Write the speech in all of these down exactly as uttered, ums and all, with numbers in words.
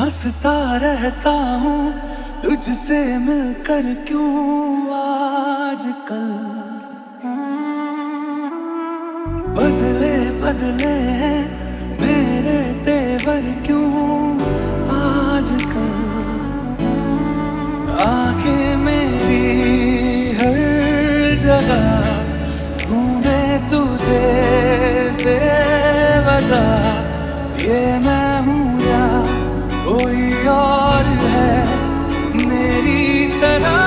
हंसता रहता हूँ तुझसे मिलकर क्यों आजकल। बदले बदले हैं मेरे तेवर क्यों आजकल। आंखें मेरी हर जगह ढूंढे तुझे बेवजह। ये मैं हूँ या कोई और है मेरी तरह।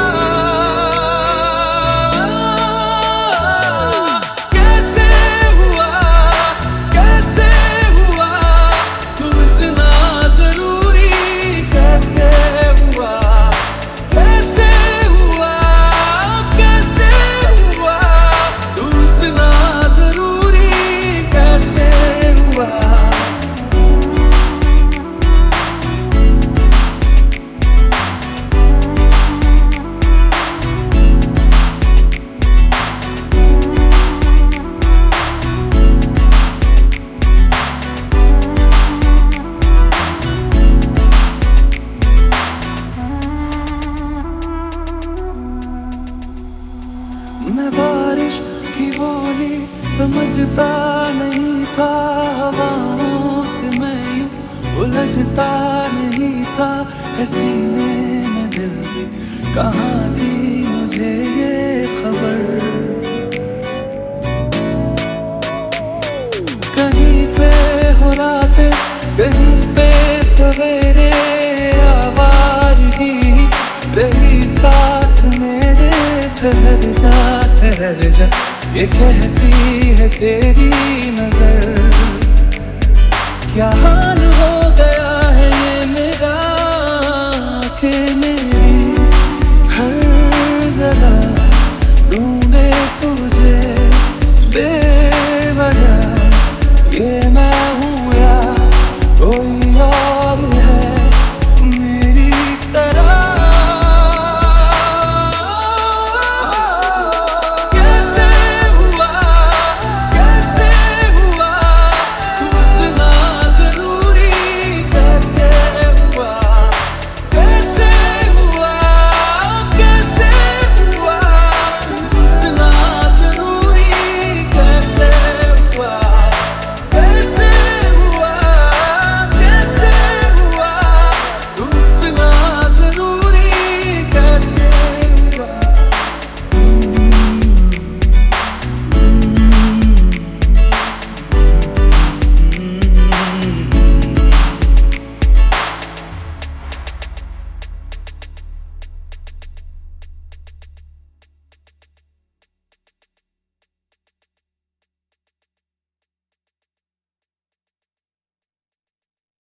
कैसे हुआ कैसे हुआ तू इतना जरूरी। कैसे हुआ कैसे हुआ कैसे हुआ तू इतना जरूरी। कैसे हुआ मैं बारिश की बोली समझता नहीं था। हवाओं से मैं यूं उलझता नहीं था। सीने में दिल भी कहाँ थी मुझे ये खबर। कहीं पे हो रातें कहीं पे सवेरे आवाज़ ही रही साथ मेरे। ठहर जा ठहर जा ये कहती है तेरी नजर। क्या हाल